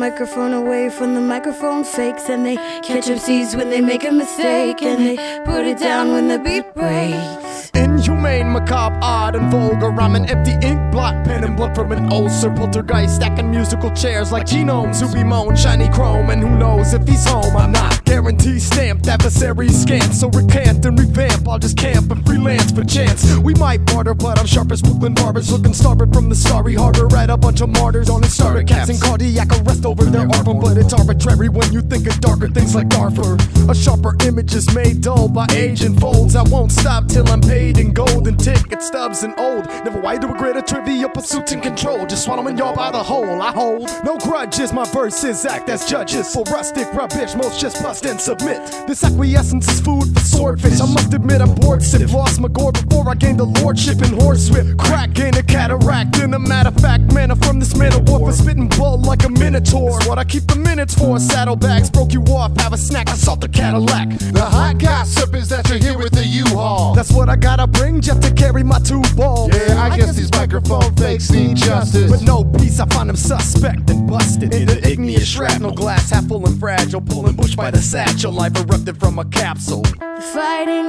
microphone away from the microphone fakes, and they catch MCs when they make a mistake, and they put it down when the beat breaks. Inhumane, macabre, odd and vulgar. I'm an empty ink blot, pen and blood from an ulcer. Poltergeist stacking musical chairs like genomes who bemoan shiny chrome, and who knows if he's home. I'm not guaranteed stamped, adversaries scant, so recant and revamp. I'll just camp and freelance for chance. We might barter, but I'm sharp as Brooklyn barbers, looking starboard from the starry harbor at a bunch of martyrs on his starter caps and cardiac arrest over their arbor. But it's arbitrary when you think of darker things like Darfur. A sharper image is made dull by age and folds. I won't stop till I'm paid in gold and ticket stubs and old. Never wide to regret a trivial pursuits and control. Just swallowing y'all by the hole. I hold no grudges, my verses act as judges for rustic rubbish. Most just bust and submit. This acquiescence is food for swordfish. I must admit I'm bored stiff. Lost my gore before I gained the lordship in horsewhip. Crack gained a cataract in a matter of fact manner from this metamorph. Spitting bull like a minotaur. What I keep the minutes for. Saddlebags broke you off. Have a snack. Assault the Cadillac. The hot gossip is that you're here with the U-Haul. That's what I gotta bring just to carry my two balls. Yeah, I guess these microphone fakes need justice. With no peace, I find them suspect and busted. In the igneous shrapnel glass, half full and fragile. Pulling bush by the satchel. Life erupted from a capsule. Fighting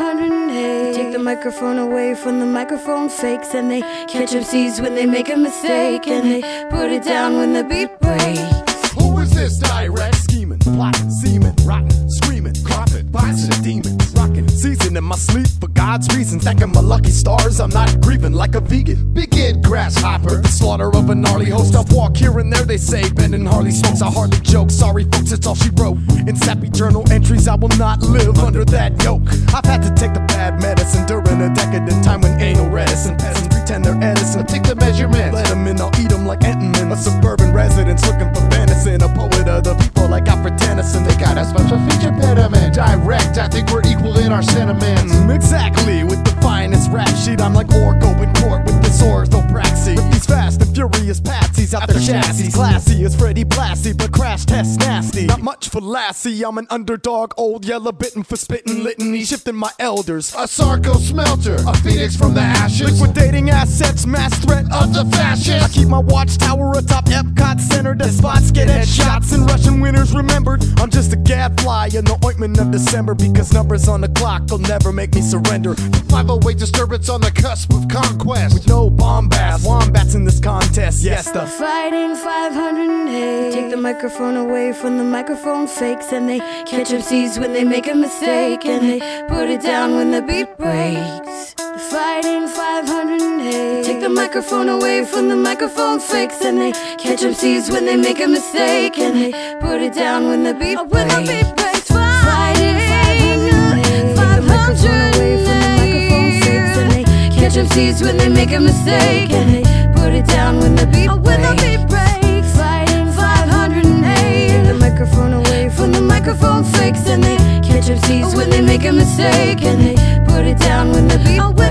508. Take the microphone away from the microphone fakes, and they catch MCs when they make a mistake, and they put it down when the beat breaks. Who is this direct? Scheming, plotting, seeming, rotten, screaming, coughing, biting the demons, rocking, season in my sleep for God's reasons. Thanking my lucky stars, I'm not grieving like a vegan. Begin, grasshopper. The slaughter of a gnarly host. I've walked here and there, they say. Ben and Harley smokes, I hardly joke. Sorry folks, it's all she wrote. In sappy journal entries, I will not live under that yoke. I've had to take the bad medicine during a decadent time when anal reticent peasants pretend they're Edison. Take the measurements. Let them in, I'll eat them like Entenmann. A suburban residence looking for venison. A poet of the people like Alfred Tennyson. They got a special feature pediment. Direct, I think we're equal in our sentiments. Exactly, with the finest rap sheet. I'm like Orko in court with this orthopraxy. With these fast and furious patsies out their chassis. Classy as Freddie Blassie, but crash test nasty. Not much for Lassie, I'm an underdog. Old yellow bitten for spitting litany. Shifting my elders. A Sarko smelter, a phoenix from the ashes. Liquidating assets, mass threat of the fascists. I keep my watchtower atop Epcot Center. The spots get headshots and Russian winners remembered. I'm just a gadfly in the ointment of December, because numbers on the clock will never make me surrender. 508 disturbance on the cusp of conquest. With no bombast, wombats in this contest. Yes, the Fighting 508. Take the microphone away from the microphone fakes, and they catch MCs when they make a mistake, and they put it down when the beat breaks. Fighting 508. Take the microphone away from the microphone fakes, and they catch MCs when they make a mistake, and they put it down when the beat breaks. Fighting 508. 508. Catch MCs when they make a mistake, and they put it down when the beat breaks. Fighting 508. Take the microphone away from the microphone fakes, and they catch MCs when they make a mistake, and they put it down when the beat breaks.